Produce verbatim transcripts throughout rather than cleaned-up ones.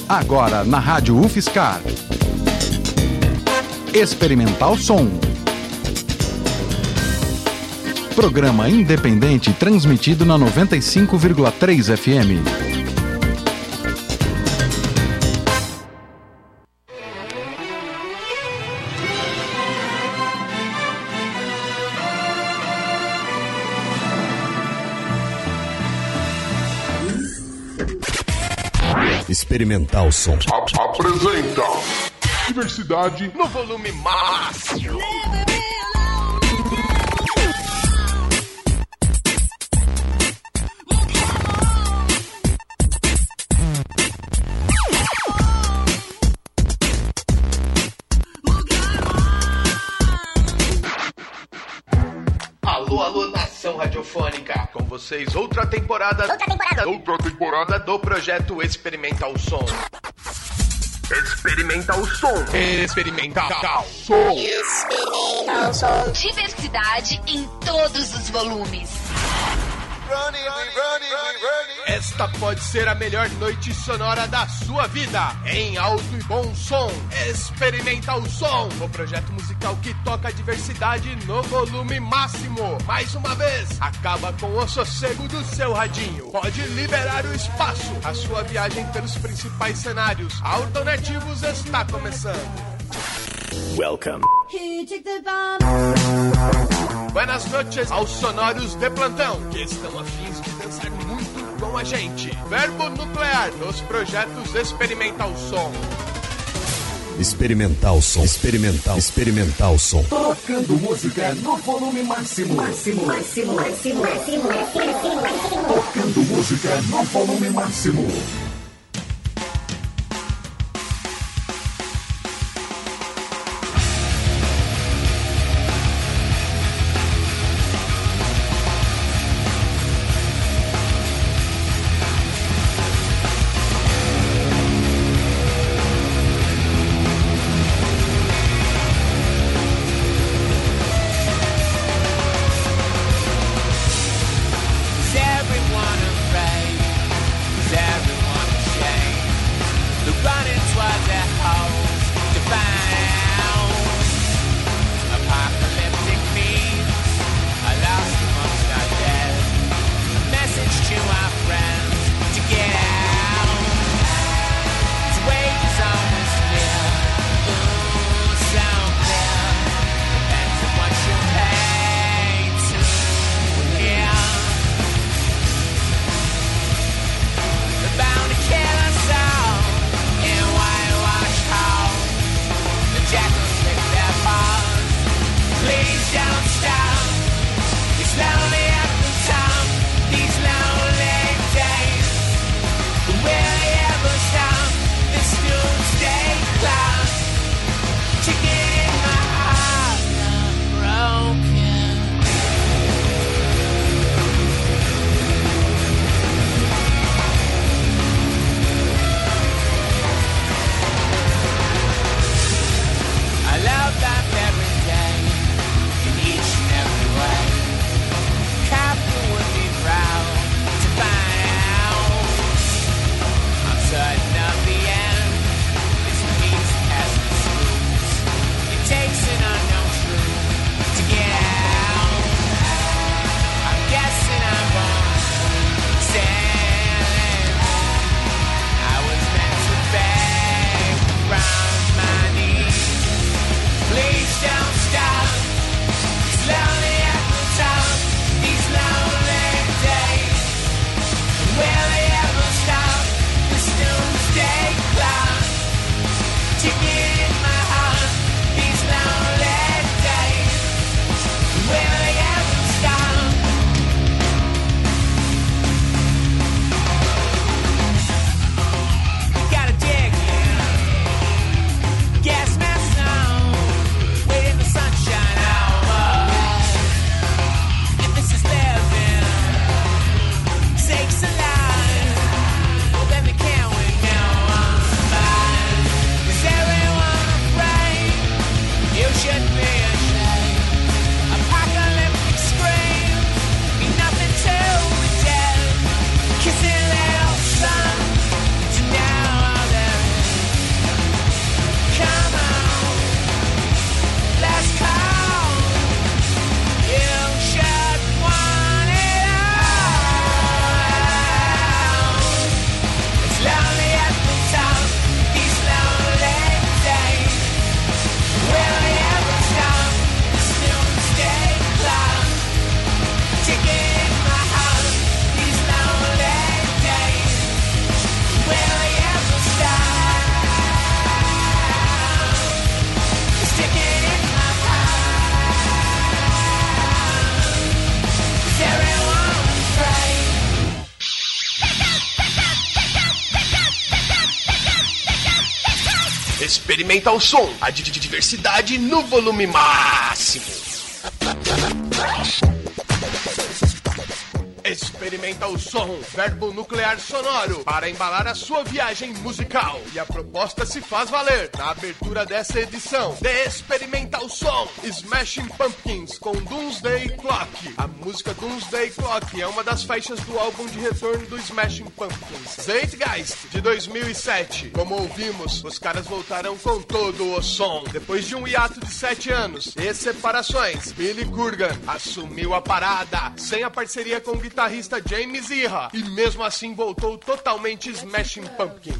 Agora na Rádio UFSCar. Experimental Som. Programa independente transmitido na noventa e cinco vírgula três F M. Experimental Som apresenta diversidade no volume máximo. Alô, alô, nação radiofônica. Com vocês, outra temporada. Outra temporada. Outra temporada do projeto Experimental Som. Experimental Som. Experimental Som. Experimental Som. Diversidade em todos os volumes. Running, running, running. Esta pode ser a melhor noite sonora da sua vida. Em alto e bom som. Experimental Som. O projeto musical que toca a diversidade no volume máximo. Mais uma vez, acaba com o sossego do seu radinho. Pode liberar o espaço. A sua viagem pelos principais cenários alternativos está começando. Welcome. Buenas noches aos sonoros de plantão, que estão afins de dançar muito com a gente. Verbo nuclear nos projetos Experimental Som. Experimental Som. Experimental. Experimental Som. Tocando música no volume máximo. Máximo, máximo, máximo, máximo, máximo, máximo. Tocando música no volume máximo. Everyone Experimental Som, a diversidade no volume máximo. Experimental Som, verbo nuclear sonoro para embalar a sua viagem musical. E a proposta se faz valer na abertura dessa edição de Experimental Som, Smashing Pumpkins com Doomsday Clock. A música Doomsday Clock é uma das faixas do álbum de retorno do Smashing Pumpkins, Zeitgeist, de dois mil e sete. Como ouvimos, os caras voltaram com todo o som. Depois de um hiato de sete anos e separações, Billy Corgan assumiu a parada, sem a parceria com o guitarrista James Iha, e mesmo assim voltou totalmente Smashing Pumpkins.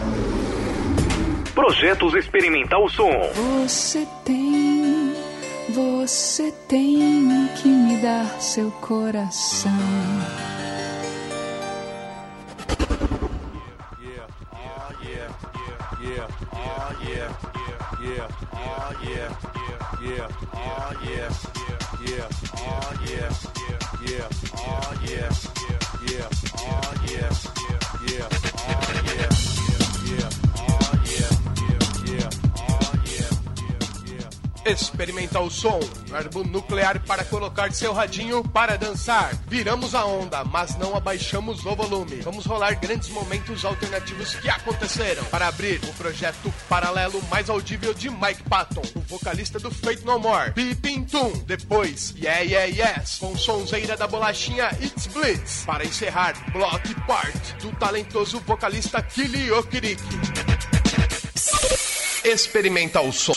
Projetos Experimental Som. Você tem, você tem que me dar seu coração. Yeah, oh yeah, yeah, oh yeah, yeah, oh yeah, yeah, oh yeah, yeah, oh yeah, yeah, oh yeah, yeah, oh yeah, yeah, oh yeah, yeah, oh yeah, yeah, oh yeah, yeah. Experimental Som, verbo nuclear para colocar seu radinho para dançar. Viramos a onda, mas não abaixamos o volume. Vamos rolar grandes momentos alternativos que aconteceram para abrir o projeto paralelo mais audível de Mike Patton, o vocalista do Faith No More, Peeping Tom. Depois, Yeah Yeah Yes, com sonzeira da bolachinha It's Blitz. Para encerrar, Block Part, do talentoso vocalista Kili Okereke. Experimental Som.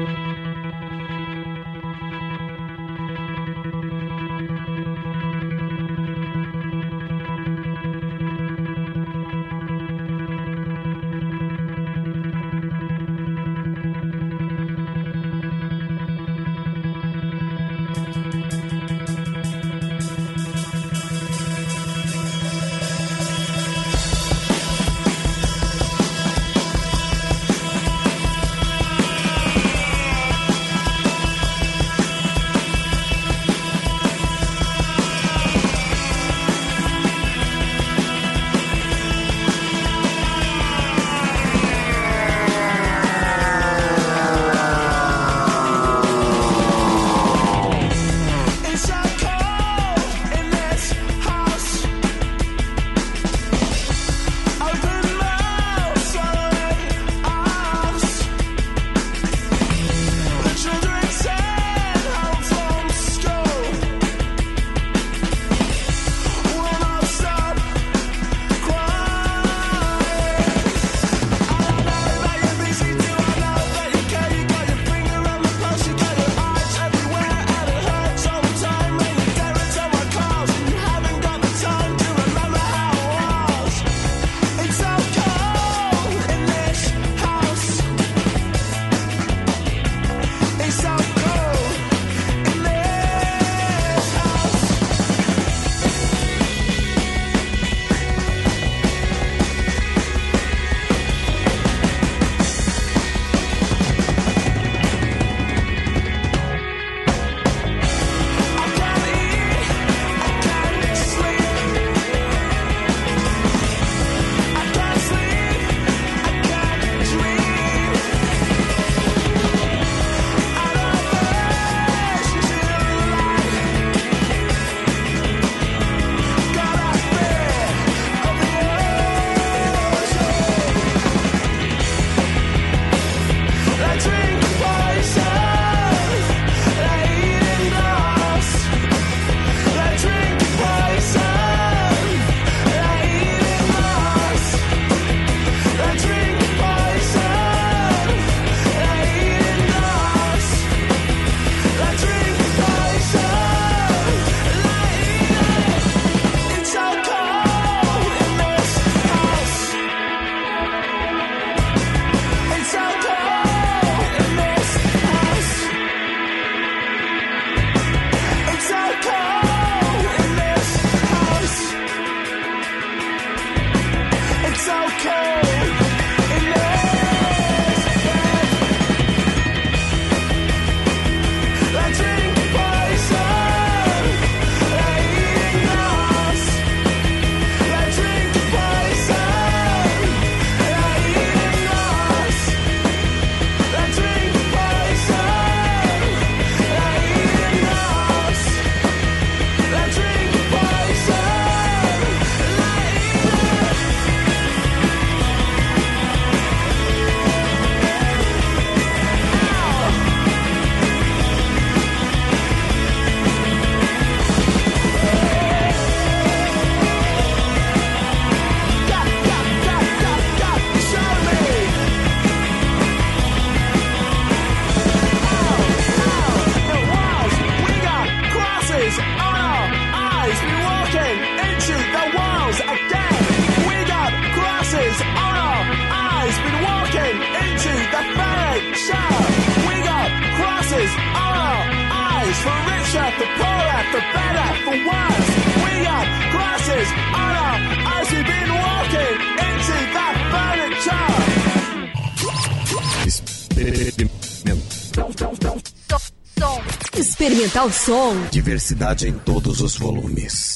Experimental som. Diversidade em todos os volumes.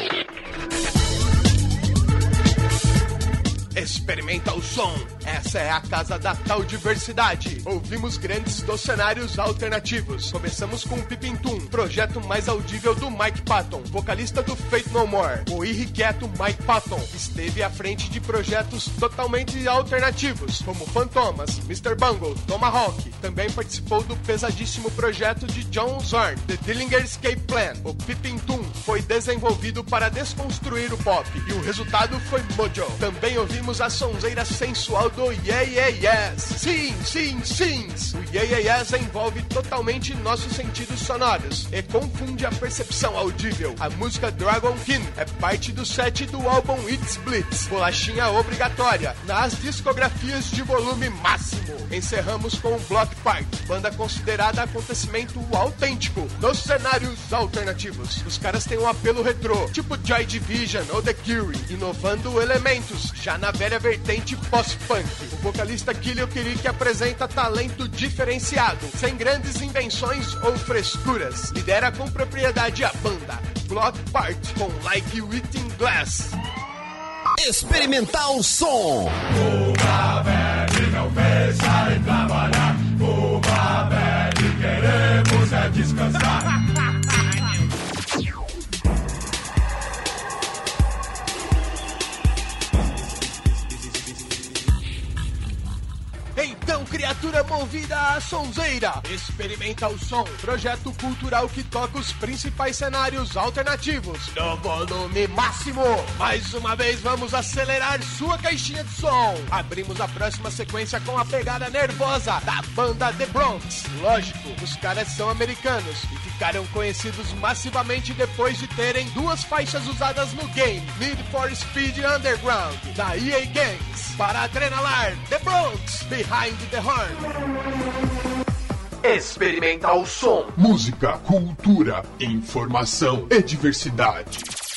Experimenta o som. Essa é a casa da tal diversidade. Ouvimos grandes dos cenários alternativos. Começamos com o Pipintum, projeto mais audível do Mike Patton, vocalista do Faith No More. O irrequieto Mike Patton esteve à frente de projetos totalmente alternativos, como Fantomas, mister Bungle, Tomahawk. Também participou do pesadíssimo projeto de John Zorn, The Dillinger Escape Plan. O Pipintum foi desenvolvido para desconstruir o pop, e o resultado foi Mojo. Também ouvimos a sonzeira sensual do Yeah Yeah Yes. Sim, sim, sim. O Yeah Yeah Yes envolve totalmente nossos sentidos sonoros e confunde a percepção audível. A música Dragon King é parte do set do álbum It's Blitz, bolachinha obrigatória nas discografias de volume máximo. Encerramos com o Block Party, banda considerada acontecimento autêntico nos cenários alternativos. Os caras têm um apelo retrô, tipo Joy Division ou The Cure, inovando elementos já na velha vertente post-punk. O vocalista Kilo Kirik apresenta talento diferenciado, sem grandes invenções ou frescuras. Lidera com propriedade a banda Block Party com Like Within Glass. Experimentar o som. Fuga velho, não pensa em trabalhar. Fuga velho, queremos é descansar. Então, criatura movida à sonzeira, experimenta o som, projeto cultural que toca os principais cenários alternativos no volume máximo. Mais uma vez vamos acelerar sua caixinha de som. Abrimos a próxima sequência com a pegada nervosa da banda The Bronx. Lógico, os caras são americanos e ficaram conhecidos massivamente depois de terem duas faixas usadas no game Need for Speed Underground da E A Games. Para Adrenalar, The Bronx, Behind the Horn. Experimenta o som. Música, cultura, informação e diversidade.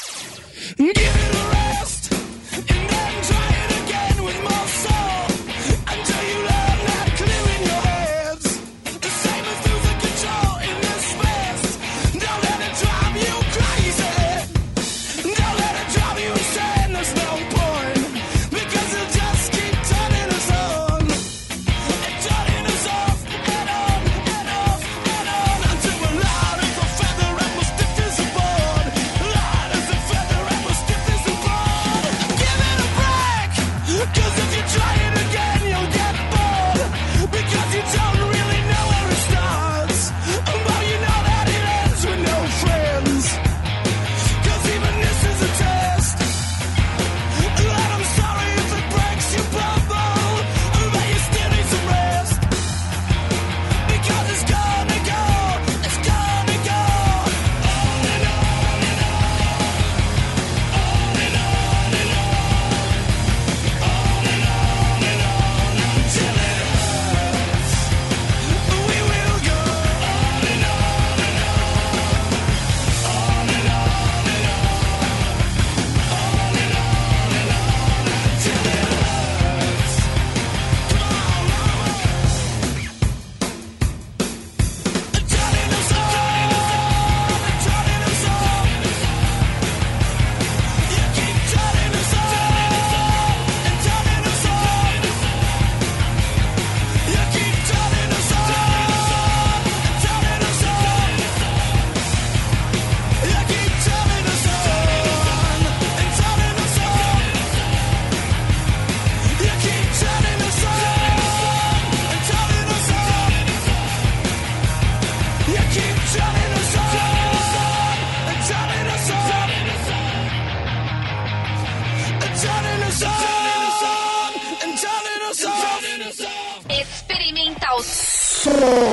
Experimental som.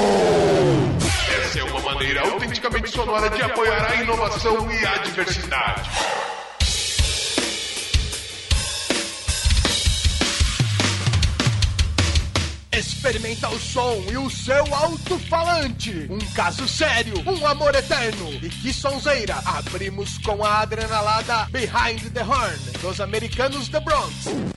Essa é uma maneira autenticamente sonora de apoiar a inovação e a diversidade. Experimenta o som e o seu alto-falante. Um caso sério, um amor eterno. E que sonzeira. Abrimos com a adrenalada Behind the Horn, dos americanos The Bronx.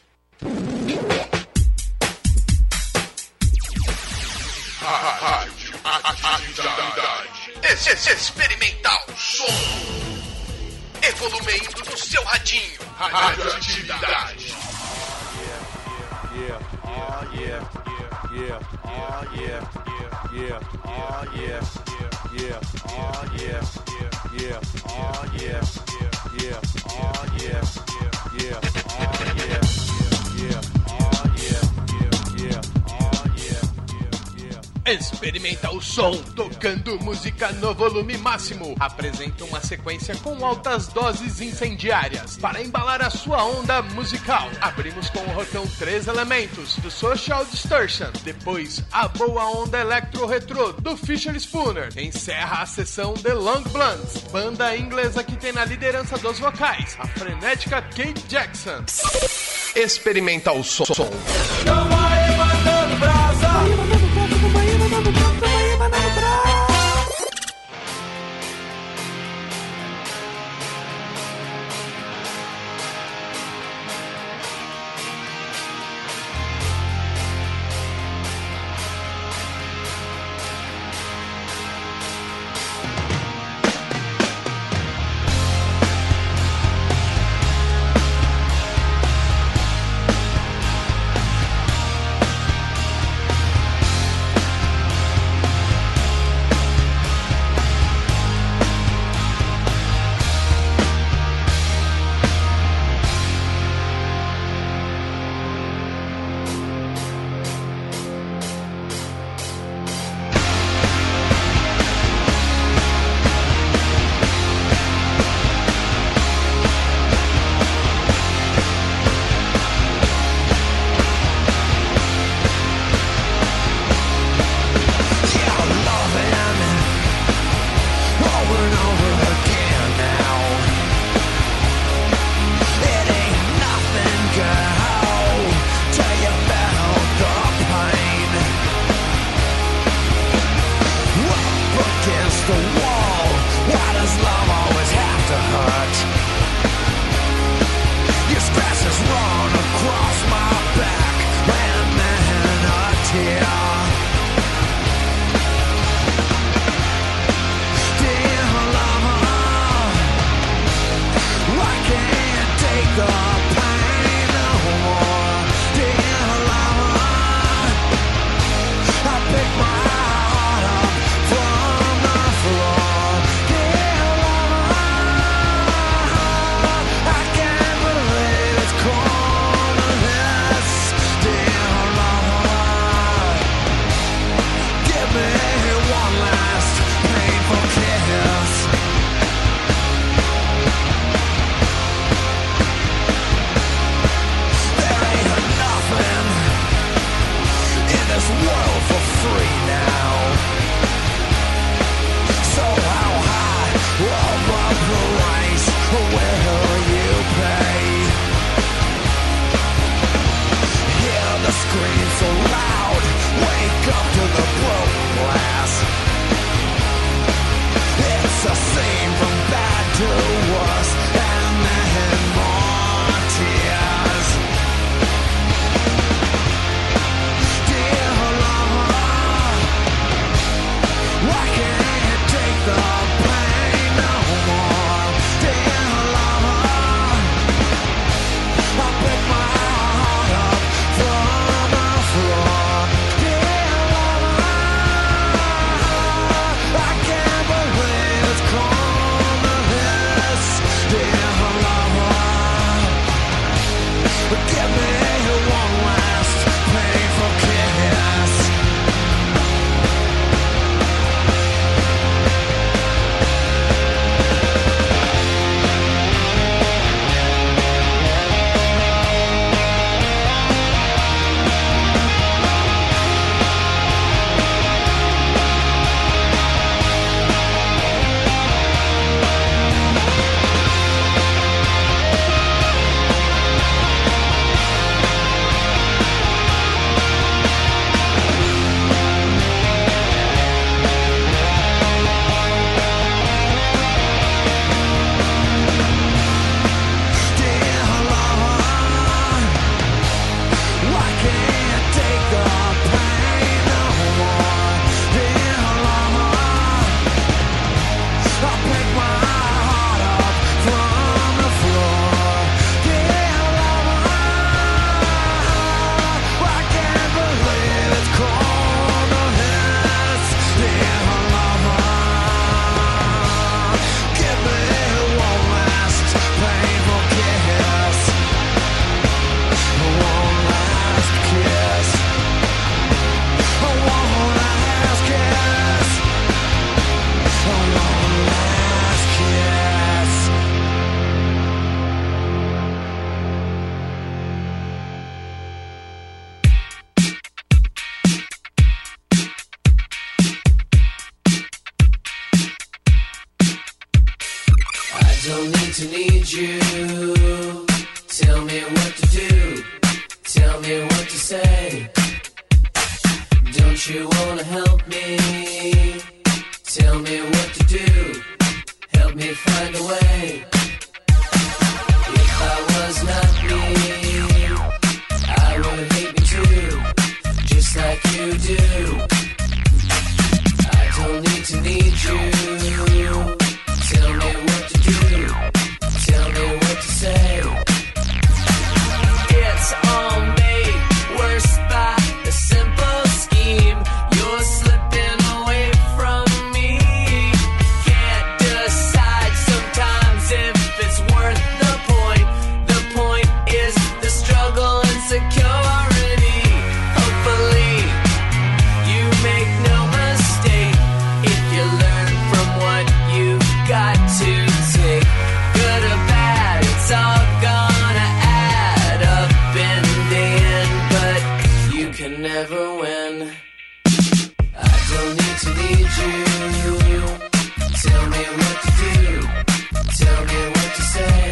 Rádio Atividade. Experimental som. Evoluindo no seu radinho. Rádio Atividade. Yeah, oh yeah, yeah, oh yeah, yeah, oh yeah, yeah, oh yeah, yeah, oh yeah, yeah, oh yeah, yeah, oh yeah, yeah, oh yeah, yeah, oh yeah, yeah. Experimental Som, tocando música no volume máximo. Apresenta uma sequência com altas doses incendiárias para embalar a sua onda musical. Abrimos com o rockão Três Elementos, do Social Distortion. Depois, a boa onda electro-retrô, do Fisher Spooner. Encerra a sessão The Long Blunts, banda inglesa que tem na liderança dos vocais, a frenética Kate Jackson. Experimental Som. to need you. Tell me what to do. Tell me what to say. Don't you wanna help me? Tell me what to do. Help me find a way. If I was not me, I would hate me too, just like you do. I don't need to need you. Tell me what to do. Tell me what to say. It's all made worse by a simple scheme. You're slipping away from me. Can't decide sometimes if it's worth the point. The point is the struggle and security. Hopefully you make no mistake if you learn from what you've got to take. Good or bad, it's all gonna add up in the end, but you can never win. I don't need to need you. Tell me what to do. Tell me what to say.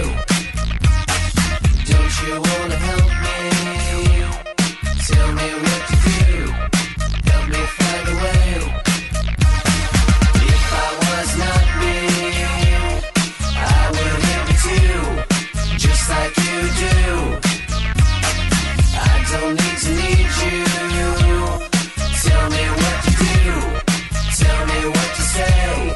Don't you wanna help me? Tell me what to do. Help me find a way. If I was not me, I would hate me too, just like you do. I don't need to need you. Tell me what to do. Tell me what to say.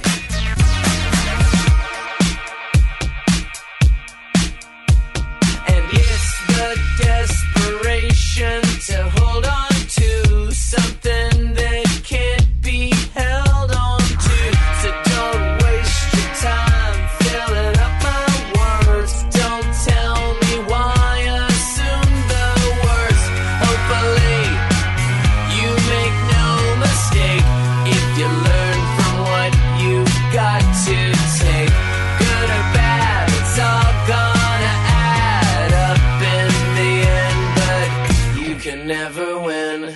And it's the desperation to hold on to something that can't be held on to. So don't waste your time filling up my words. Don't tell me why assume the worst. Hopefully you make no mistake if you learn from what you've got to take. Good or bad, it's all gonna add up in the end, but you can never win.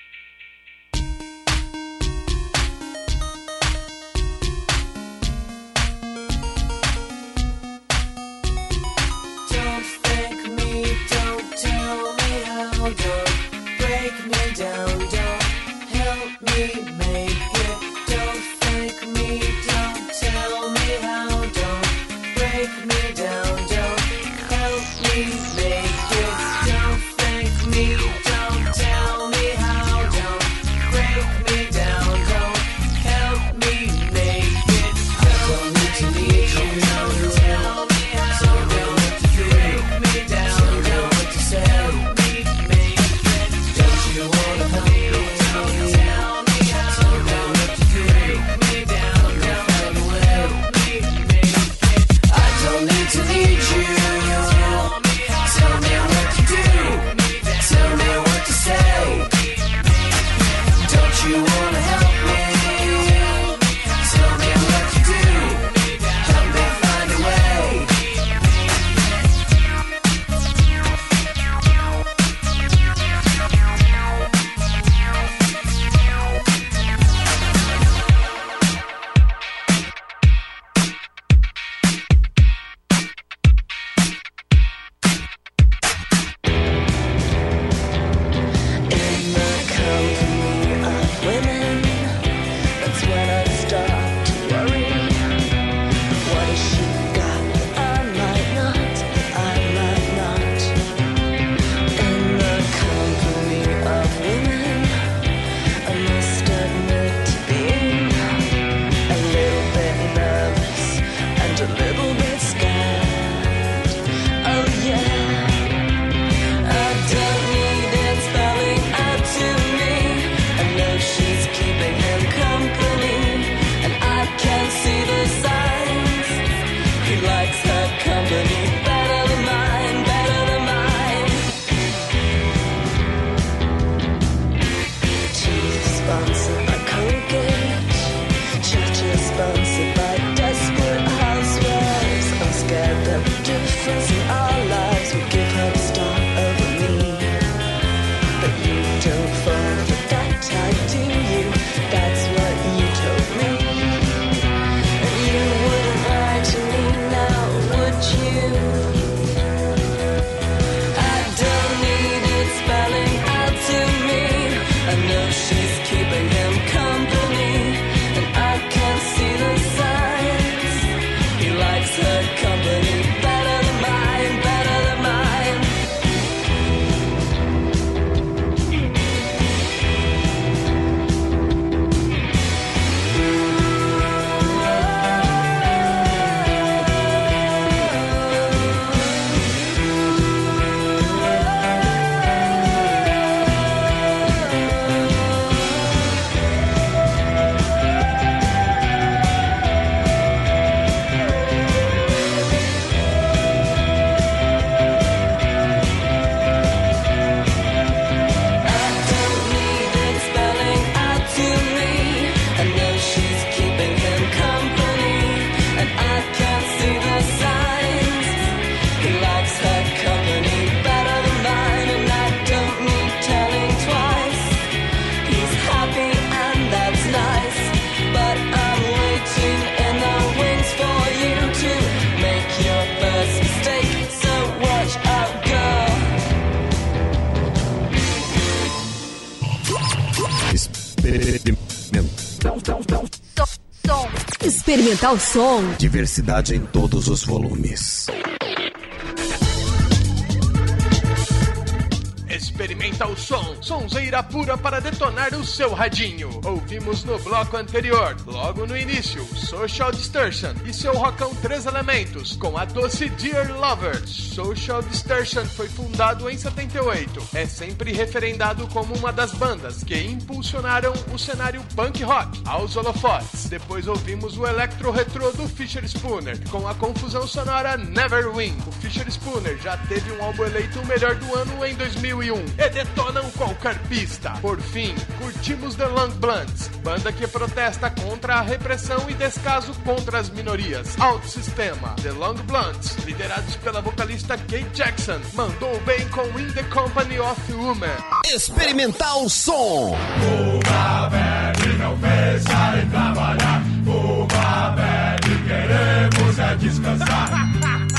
Don't thank me, don't tell me how, don't break me down, don't help me make it. Don't thank me, don't tell me how, don't break me down, don't help me make it. Don't thank me, don't tell me how, don't break me down, don't help me make it. I don't need to need you. Don't tell me how, don't break me down, don't what to say. Help me make it. Don't you wanna help me? Experimental som. Diversidade em todos os volumes. Experimental som, sonzeira pura para detonar o seu radinho. Ouvimos no bloco anterior, logo no início, Social Distortion e seu rockão Três Elementos, com a doce Dear Lovers. Social Distortion foi fundado em setenta e oito. É sempre referendado como uma das bandas que impulsionaram o cenário punk rock aos holofotes. Depois ouvimos o electro retrô do Fisher Spooner, com a confusão sonora Neverwin. O Fisher Spooner já teve um álbum eleito o melhor do ano em dois mil e um e detonam qualquer pista. Por fim, curtimos The Long Blunts, banda que protesta contra a repressão e descaso contra as minorias. Alto Sistema, The Long Blunts, liderados pela vocalista Kate Jackson, mandou bem com In the Company of Women. Experimental som. Fuga velho, não pensa em trabalhar. Fuga velho, queremos é descansar.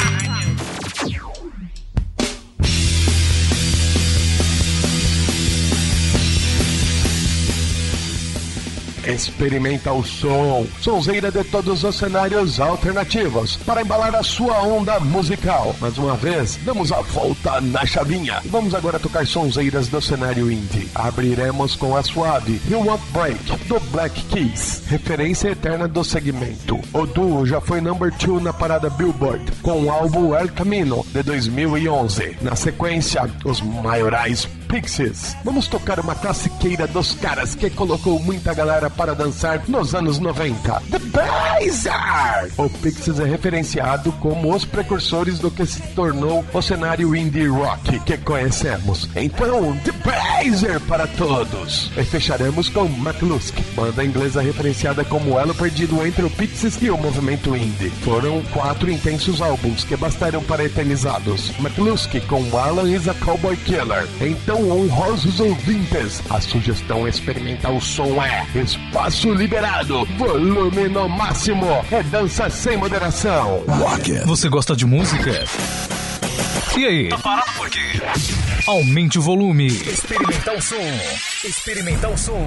Experimenta o som, sonzeira de todos os cenários alternativos, para embalar a sua onda musical. Mais uma vez, damos a volta na chavinha. Vamos agora tocar sonzeiras do cenário indie. Abriremos com a suave You Won't Break, do Black Keys, referência eterna do segmento. O duo já foi number two na parada Billboard, com o álbum El Camino, de dois mil e onze. Na sequência, os maiorais Pixies. Vamos tocar uma classiqueira dos caras que colocou muita galera para dançar nos anos noventa. The Blazer! O Pixies é referenciado como os precursores do que se tornou o cenário indie rock que conhecemos. Então, The Blazer para todos! E fecharemos com McCluskey, banda inglesa referenciada como elo perdido entre o Pixies e o movimento indie. Foram quatro intensos álbuns que bastaram para eternizá-los. McCluskey com Alan is a Cowboy Killer. Então, honrosos ouvintes, a sugestão experimental som é espaço liberado, volume no máximo, é dança sem moderação. Você gosta de música? E aí? Tá parado por quê? Aumente o volume. Experimental som. Experimental som.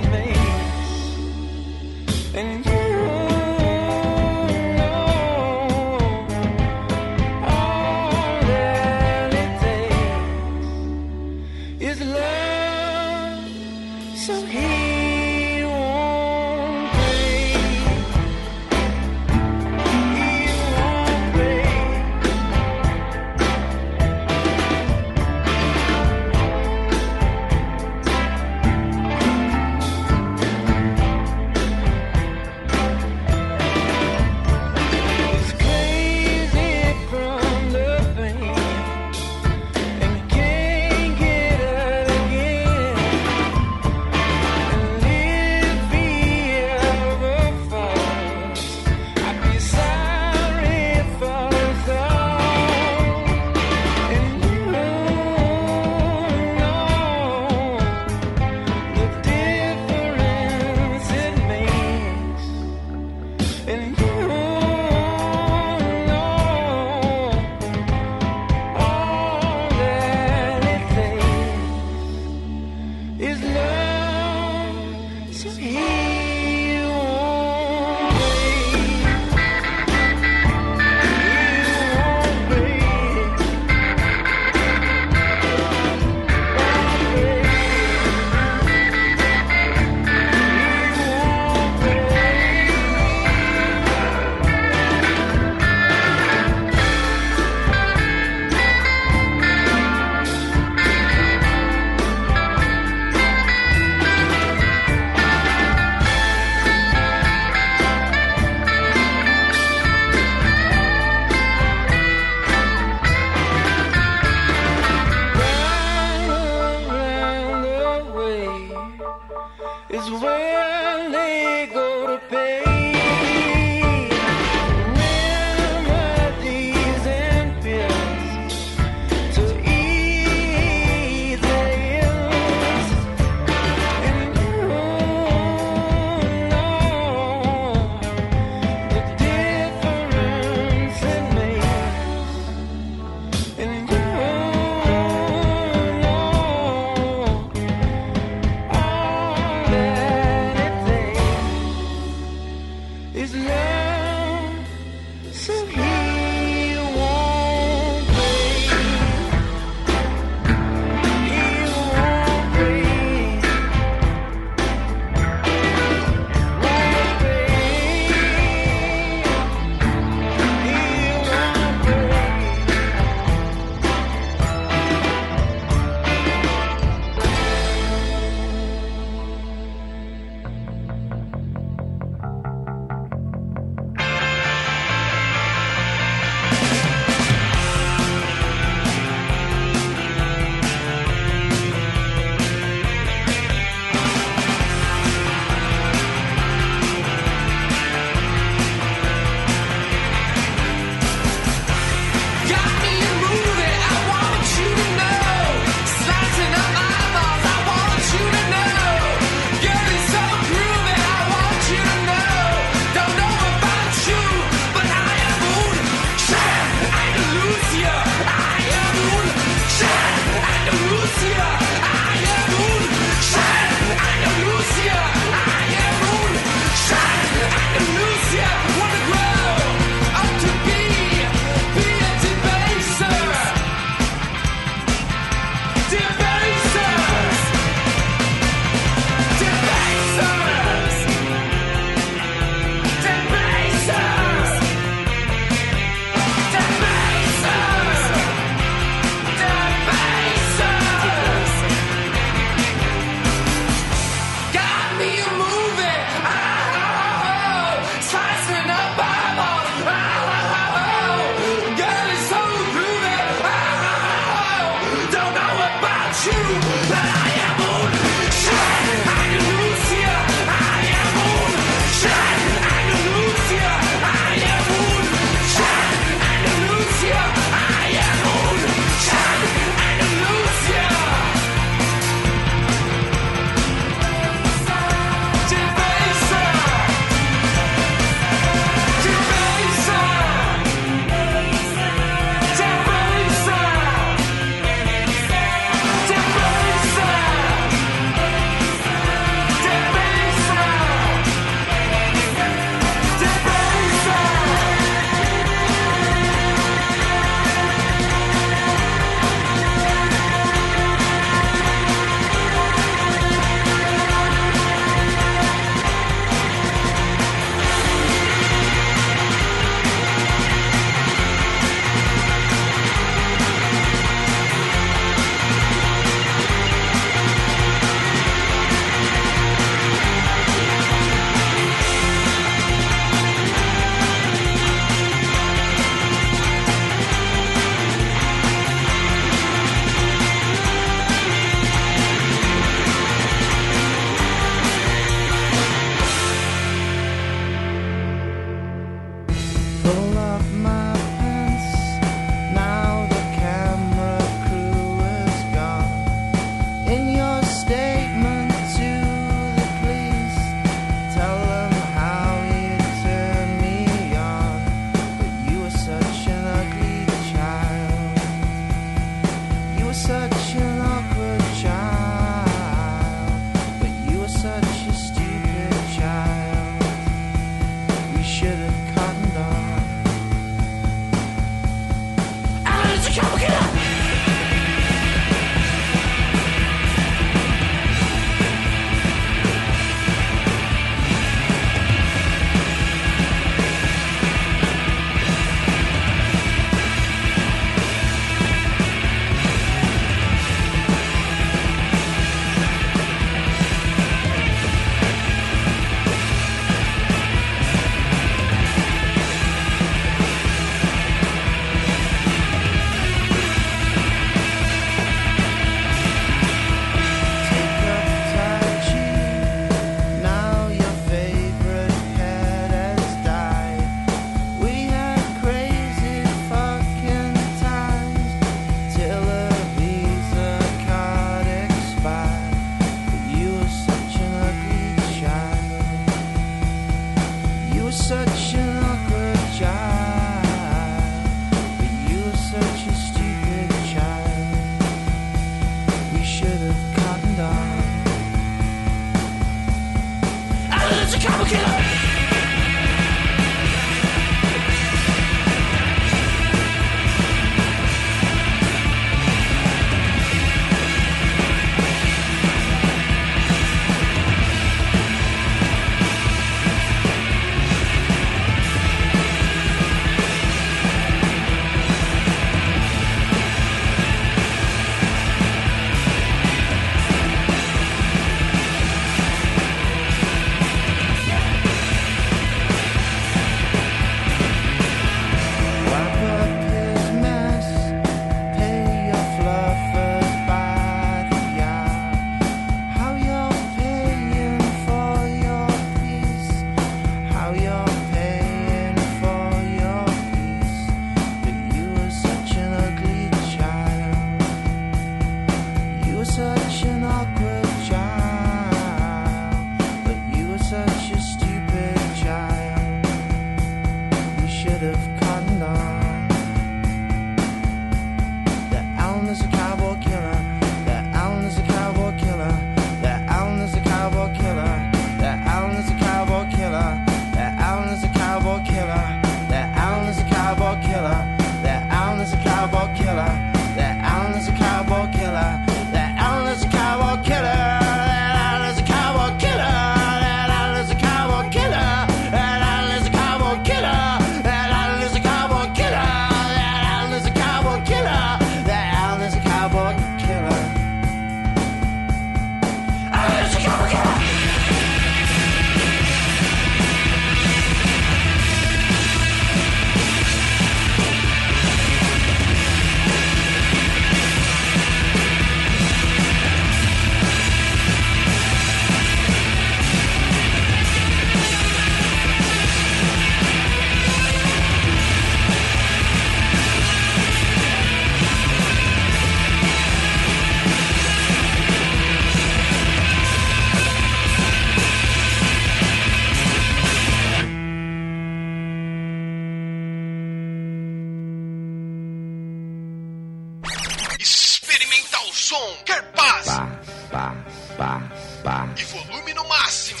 o som, quer paz, Pá, pá, pá, pá. e volume no máximo.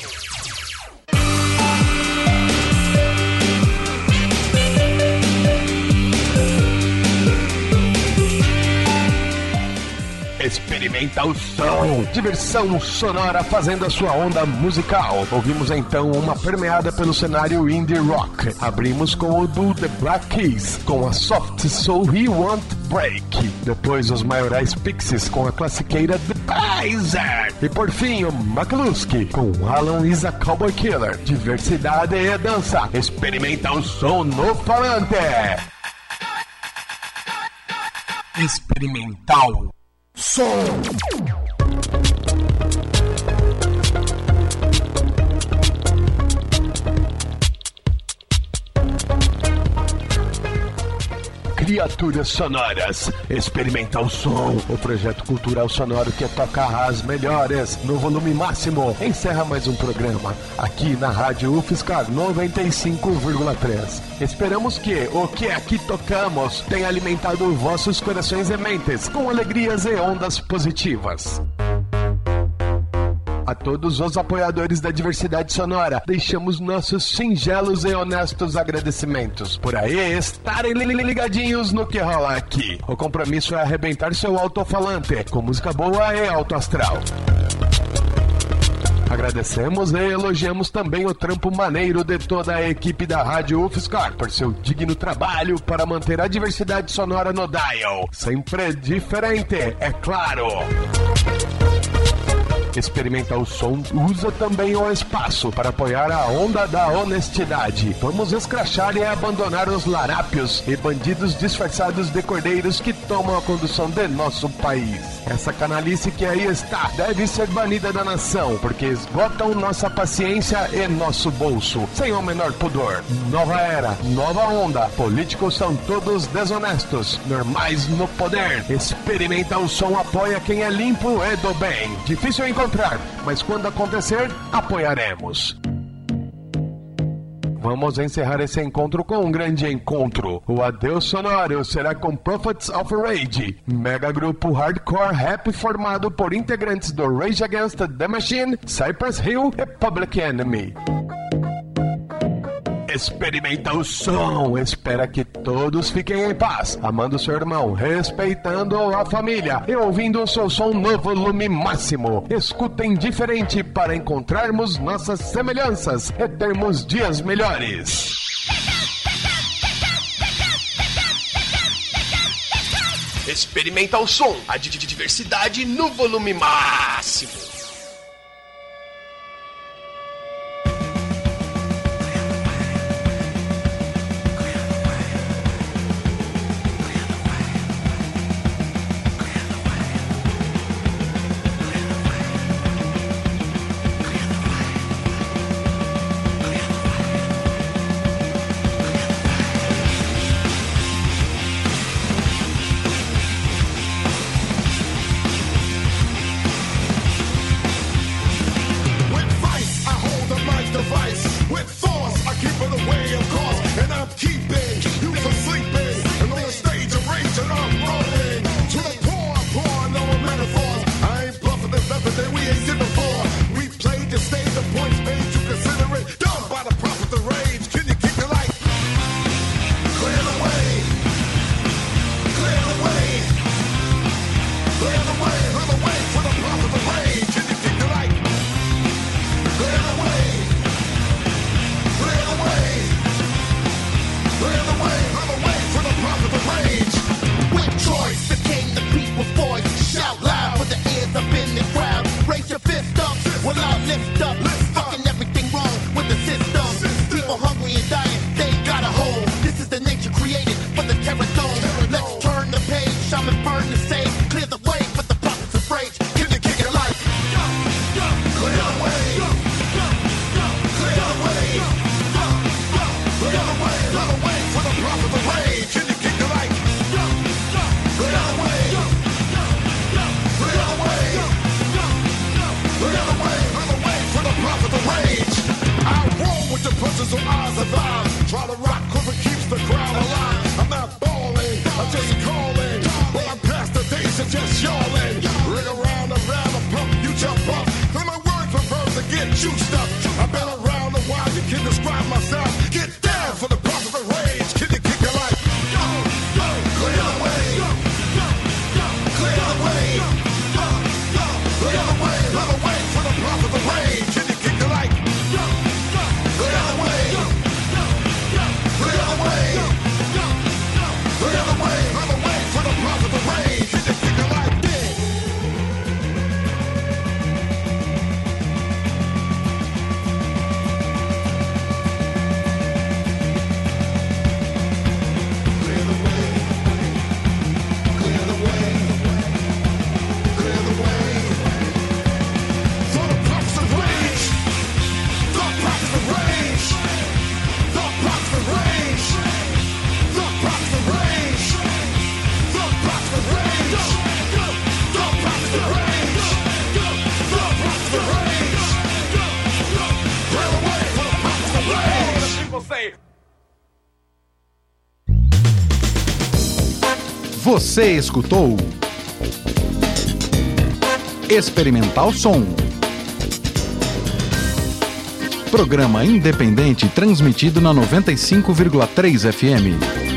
Experimenta o som, diversão sonora fazendo a sua onda musical. Ouvimos então uma permeada pelo cenário indie rock. Abrimos com o do The Black Keys, com a Soft Soul He Won't Break. Depois os maiorais Pixies com a classiqueira The Paiser. E por fim o McCluskey com Alan is a Cowboy Killer. Diversidade e dança. Experimenta o som no falante. Experimental som. Criaturas sonoras, experimenta o som, o projeto cultural sonoro que toca as melhores no volume máximo. Encerra mais um programa aqui na Rádio U F S C ar noventa e cinco vírgula três. Esperamos que o que aqui tocamos tenha alimentado vossos corações e mentes com alegrias e ondas positivas. A todos os apoiadores da diversidade sonora, deixamos nossos singelos e honestos agradecimentos por aí estarem ligadinhos no que rola aqui. O compromisso é arrebentar seu alto-falante com música boa e alto astral. Agradecemos e elogiamos também o trampo maneiro de toda a equipe da Rádio U F S C ar por seu digno trabalho para manter a diversidade sonora no dial. Sempre diferente, é claro. Experimenta o som, usa também o espaço para apoiar a onda da honestidade. Vamos escrachar e abandonar os larápios e bandidos disfarçados de cordeiros que tomam a condução de nosso país. Essa canalice que aí está deve ser banida da nação, porque esgotam nossa paciência e nosso bolso, sem o menor pudor. Nova era, nova onda, políticos são todos desonestos, normais no poder. Experimenta o som, apoia quem é limpo e do bem. Difícil encontrar, mas quando acontecer, apoiaremos. Vamos encerrar esse encontro com um grande encontro. O adeus sonoro será com Prophets of Rage, mega grupo hardcore rap formado por integrantes do Rage Against the Machine, Cypress Hill e Public Enemy. Experimenta o som, espera que todos fiquem em paz, amando seu irmão, respeitando a família e ouvindo o seu som no volume máximo. Escutem diferente para encontrarmos nossas semelhanças e termos dias melhores. Experimenta o som, a de diversidade no volume máximo. So I survive. Try to rock cause it keeps the crowd alive. I'm not balling until you calling. Well, I'm past the days of just yawling. Você escutou Experimental Som. Programa independente transmitido na noventa e cinco vírgula três F M.